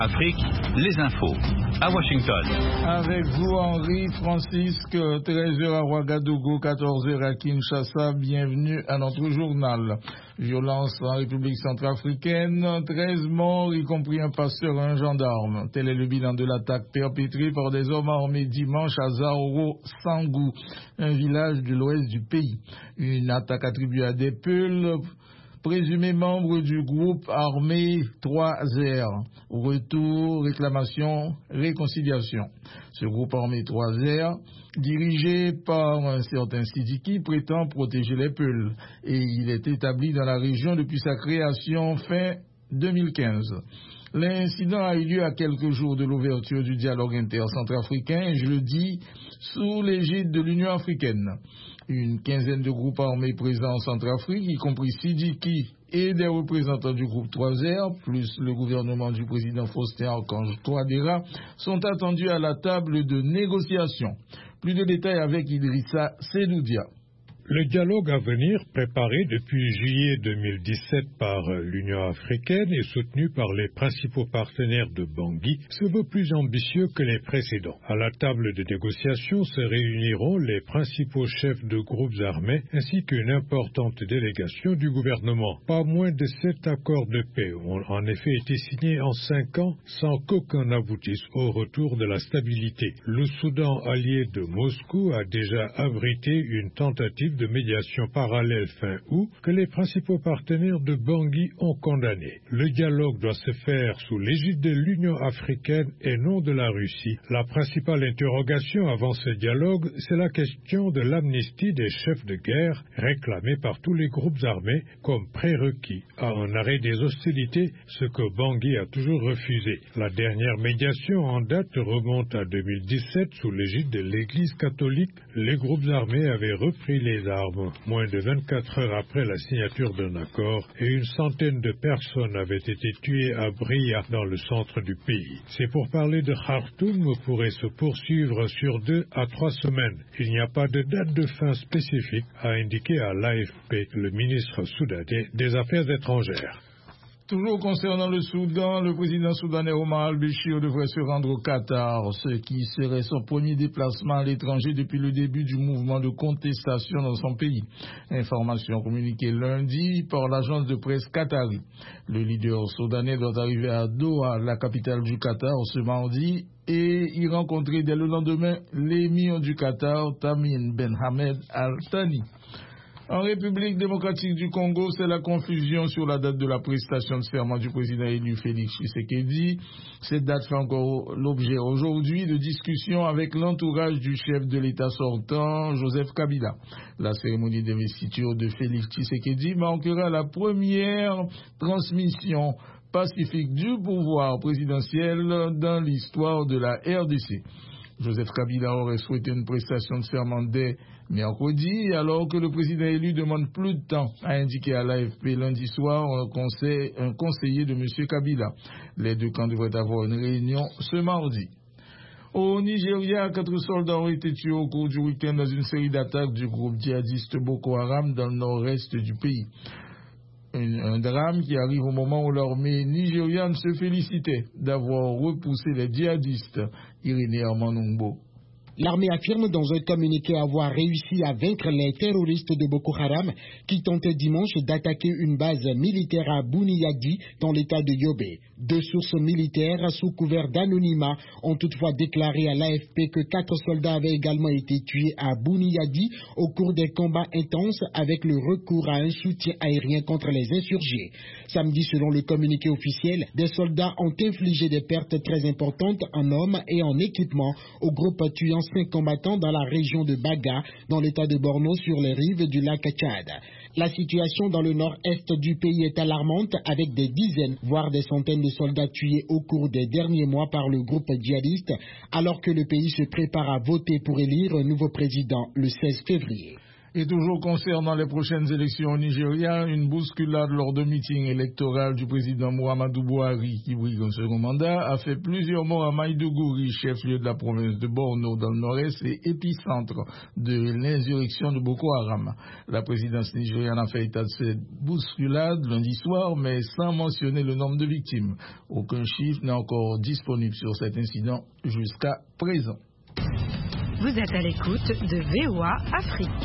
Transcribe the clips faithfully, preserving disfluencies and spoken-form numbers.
Afrique, les infos, à Washington. Avec vous, Henri Francisque, treize heures à Ouagadougou, quatorze heures à Kinshasa. Bienvenue à notre journal. Violence en République centrafricaine, treize morts, y compris un pasteur et un gendarme. Tel est le bilan de l'attaque perpétrée par des hommes armés dimanche à Zaoro Sangou, un village de l'ouest du pays. Une attaque attribuée à des Peuls, présumés membres du groupe armé trois R. Retour, réclamation, réconciliation. Ce groupe armé trois R, dirigé par un certain Sidiki, prétend protéger les Peuls et il est établi dans la région depuis sa création fin deux mille quinze. L'incident a eu lieu à quelques jours de l'ouverture du dialogue intercentrafricain, je le dis, sous l'égide de l'Union africaine. Une quinzaine de groupes armés présents en Centrafrique, y compris Sidiki et des représentants du groupe trois R, plus le gouvernement du président Faustin Archange Touadéra, sont attendus à la table de négociation. Plus de détails avec Idrissa Sedoudia. Le dialogue à venir, préparé depuis juillet deux mille dix-sept par l'Union africaine et soutenu par les principaux partenaires de Bangui, se veut plus ambitieux que les précédents. À la table de négociation se réuniront les principaux chefs de groupes armés ainsi qu'une importante délégation du gouvernement. Pas moins de sept accords de paix ont en effet été signés en cinq ans sans qu'aucun n'aboutisse au retour de la stabilité. Le Soudan allié de Moscou a déjà abrité une tentative de médiation parallèle fin août que les principaux partenaires de Bangui ont condamné. Le dialogue doit se faire sous l'égide de l'Union africaine et non de la Russie. La principale interrogation avant ce dialogue, c'est la question de l'amnistie des chefs de guerre réclamée par tous les groupes armés comme prérequis à un arrêt des hostilités, ce que Bangui a toujours refusé. La dernière médiation en date remonte à deux mille dix-sept sous l'égide de l'Église catholique. Les groupes armés avaient repris les armes moins de vingt-quatre heures après la signature d'un accord et une centaine de personnes avaient été tuées à Bria dans le centre du pays. Ces pourparlers de Khartoum pourraient se poursuivre sur deux à trois semaines. Il n'y a pas de date de fin spécifique, a indiqué à l'A F P le ministre soudanais des Affaires étrangères. Toujours concernant le Soudan, le président soudanais Omar al-Béchir devrait se rendre au Qatar, ce qui serait son premier déplacement à l'étranger depuis le début du mouvement de contestation dans son pays. Information communiquée lundi par l'agence de presse qatari. Le leader soudanais doit arriver à Doha, la capitale du Qatar, ce mardi, et y rencontrer dès le lendemain l'émir du Qatar, Tamim Ben Hamed Al Thani. En République démocratique du Congo, c'est la confusion sur la date de la prestation de serment du président élu Félix Tshisekedi. Cette date fait encore l'objet aujourd'hui de discussions avec l'entourage du chef de l'État sortant, Joseph Kabila. La cérémonie d'investiture de Félix Tshisekedi marquera la première transmission pacifique du pouvoir présidentiel dans l'histoire de la R D C. Joseph Kabila aurait souhaité une prestation de serment dès mercredi, alors que le président élu demande plus de temps, a indiqué à l'A F P lundi soir un, conseil, un conseiller de M. Kabila. Les deux camps devraient avoir une réunion ce mardi. Au Nigeria, quatre soldats ont été tués au cours du week-end dans une série d'attaques du groupe djihadiste Boko Haram dans le nord-est du pays. Un, un drame qui arrive au moment où l'armée nigériane se félicitait d'avoir repoussé les djihadistes. Irénée Armanungbo. L'armée affirme dans un communiqué avoir réussi à vaincre les terroristes de Boko Haram qui tentaient dimanche d'attaquer une base militaire à Bouniyadi dans l'état de Yobe. Deux sources militaires sous couvert d'anonymat ont toutefois déclaré à l'A F P que quatre soldats avaient également été tués à Bouniyadi au cours des combats intenses avec le recours à un soutien aérien contre les insurgés. Samedi, selon le communiqué officiel, des soldats ont infligé des pertes très importantes en hommes et en équipement au groupe tuant cinq combattants dans la région de Baga, dans l'état de Borno, sur les rives du lac Tchad. La situation dans le nord-est du pays est alarmante, avec des dizaines, voire des centaines de soldats tués au cours des derniers mois par le groupe djihadiste, alors que le pays se prépare à voter pour élire un nouveau président le seize février. Et toujours concernant les prochaines élections au Nigeria, une bousculade lors de meeting électoral du président Muhammadu Buhari, qui brille un second mandat, a fait plusieurs morts à Maïdougouri, chef-lieu de la province de Borno dans le nord-est et épicentre de l'insurrection de Boko Haram. La présidence nigériane a fait état de cette bousculade lundi soir, mais sans mentionner le nombre de victimes. Aucun chiffre n'est encore disponible sur cet incident jusqu'à présent. Vous êtes à l'écoute de V O A Afrique.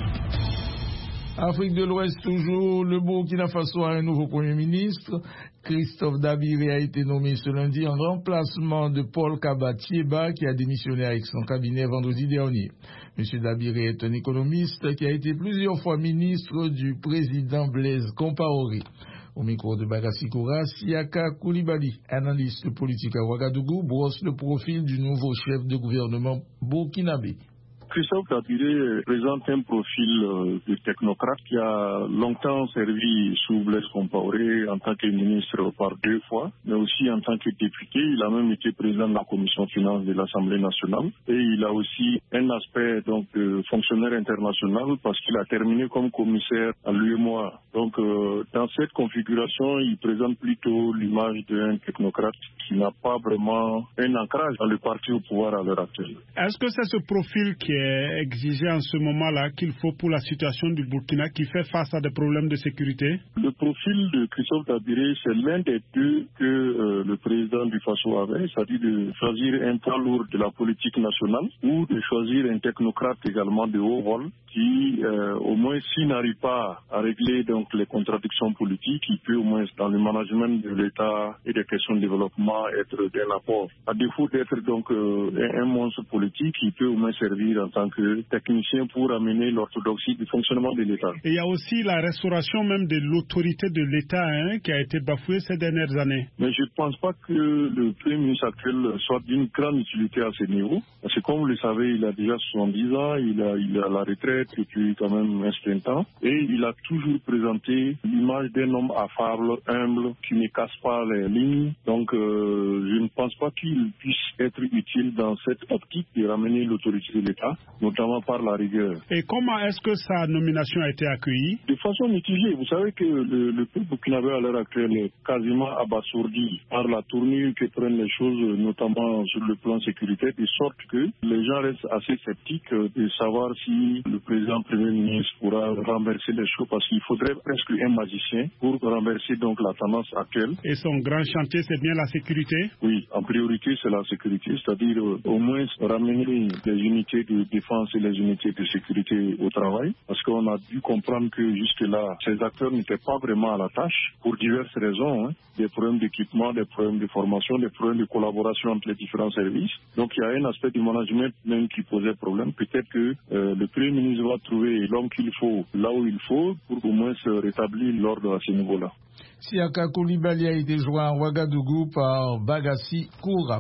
Afrique de l'Ouest toujours, le Burkina Faso a un nouveau Premier ministre. Christophe Dabiré a été nommé ce lundi en remplacement de Paul Kaba Thieba qui a démissionné avec son cabinet vendredi dernier. Monsieur Dabiré est un économiste qui a été plusieurs fois ministre du président Blaise Compaoré. Au micro de Bagassi Koura, Siaka Koulibaly, analyste politique à Ouagadougou, brosse le profil du nouveau chef de gouvernement burkinabé. Christophe Dabiré présente un profil euh, de technocrate qui a longtemps servi sous Blaise Compaoré en tant que ministre par deux fois, mais aussi en tant que député. Il a même été président de la commission finance de l'Assemblée nationale et il a aussi un aspect donc de fonctionnaire international parce qu'il a terminé comme commissaire à l'U E M O A. Donc euh, dans cette configuration, il présente plutôt l'image d'un technocrate qui n'a pas vraiment un ancrage dans le parti au pouvoir à l'heure actuelle. Est-ce que c'est ce profil qui est exigé en ce moment-là qu'il faut pour la situation du Burkina qui fait face à des problèmes de sécurité? Le profil de Christophe Dabiré, c'est l'un des deux que euh, le président du Faso avait, c'est-à-dire de choisir un poids lourd de la politique nationale ou de choisir un technocrate également de haut rôle qui, euh, au moins, s'il n'arrive pas à régler donc les contradictions politiques, il peut au moins, dans le management de l'État et des questions de développement, être d'un apport. À défaut d'être donc euh, un, un monstre politique, il peut au moins servir en tant que technicien pour amener l'orthodoxie du fonctionnement de l'État. Et il y a aussi la restauration même de l'autorité de l'État hein, qui a été bafouée ces dernières années. Mais je ne pense pas que le Premier ministre actuel soit d'une grande utilité à ce niveau. Parce que comme vous le savez, il a déjà soixante-dix ans, il a, il a la retraite depuis quand même un certain temps. Et il a toujours présenté l'image d'un homme affable, humble, qui ne casse pas les lignes. Donc euh, je ne pense pas qu'il puisse être utile dans cette optique de ramener l'autorité de l'État, notamment par la rigueur. Et comment est-ce que sa nomination a été accueillie? De façon mitigée. Vous savez que le, le peuple burkinabé à l'heure actuelle est quasiment abasourdi par la tournure que prennent les choses, notamment sur le plan sécuritaire, de sorte que les gens restent assez sceptiques de savoir si le président Premier ministre pourra renverser les choses, parce qu'il faudrait presque un magicien pour renverser donc la tendance actuelle. Et son grand chantier, c'est bien la sécurité? Oui, en priorité, c'est la sécurité, c'est-à-dire euh, au moins ramener les unités de défense et les unités de sécurité au travail, parce qu'on a dû comprendre que jusque-là, ces acteurs n'étaient pas vraiment à la tâche pour diverses raisons, hein, des problèmes d'équipement, des problèmes de formation, des problèmes de collaboration entre les différents services. Donc il y a un aspect du management même qui posait problème. Peut-être que euh, le Premier ministre va trouver l'homme qu'il faut là où il faut pour au moins se rétablir l'ordre à ce niveau-là. Siaka Koulibaly a été joint à Ouagadougou par Bagassi Koura.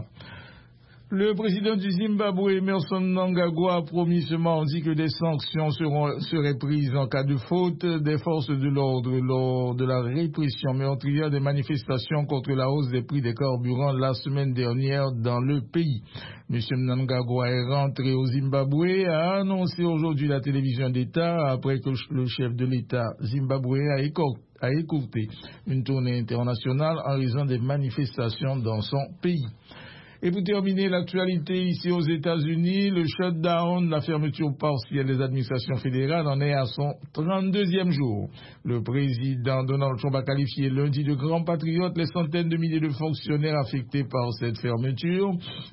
Le président du Zimbabwe, Emmerson Mnangagwa, a promis ce mardi que des sanctions seront, seraient prises en cas de faute des forces de l'ordre lors de la répression meurtrière des manifestations contre la hausse des prix des carburants la semaine dernière dans le pays. M. Mnangagwa est rentré au Zimbabwe, a annoncé aujourd'hui la télévision d'État après que le chef de l'État zimbabwéen a écorté a écourté une tournée internationale en raison des manifestations dans son pays. Et pour terminer l'actualité ici aux États-Unis, le shutdown, la fermeture partielle des administrations fédérales en est à son trente-deuxième jour. Le président Donald Trump a qualifié lundi de grands patriotes les centaines de milliers de fonctionnaires affectés par cette fermeture.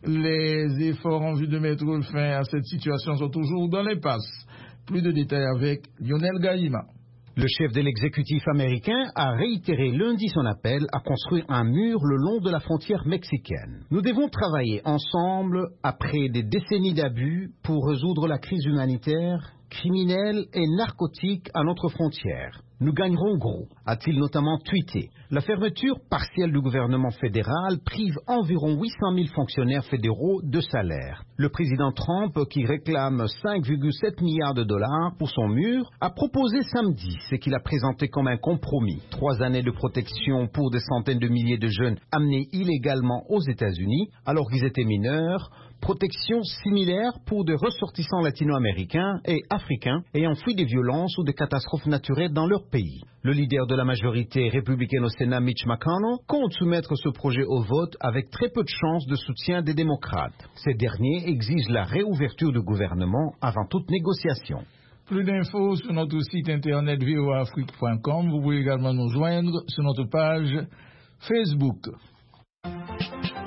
Les efforts en vue de mettre fin à cette situation sont toujours dans l'impasse. Plus de détails avec Lionel Gaïma. Le chef de l'exécutif américain a réitéré lundi son appel à construire un mur le long de la frontière mexicaine. Nous devons travailler ensemble après des décennies d'abus pour résoudre la crise humanitaire, criminelle et narcotique à notre frontière. Nous gagnerons gros, a-t-il notamment tweeté. La fermeture partielle du gouvernement fédéral prive environ huit cent mille fonctionnaires fédéraux de salaire. Le président Trump, qui réclame cinq virgule sept milliards de dollars pour son mur, a proposé samedi ce qu'il a présenté comme un compromis. Trois années de protection pour des centaines de milliers de jeunes amenés illégalement aux États-Unis alors qu'ils étaient mineurs, protection similaire pour des ressortissants latino-américains et africains ayant fui des violences ou des catastrophes naturelles dans leur pays. Le leader de la majorité républicaine au Sénat, Mitch McConnell, compte soumettre ce projet au vote avec très peu de chances de soutien des démocrates. Ces derniers exigent la réouverture du gouvernement avant toute négociation. Plus d'infos sur notre site internet v o a afrique point com. Vous pouvez également nous joindre sur notre page Facebook.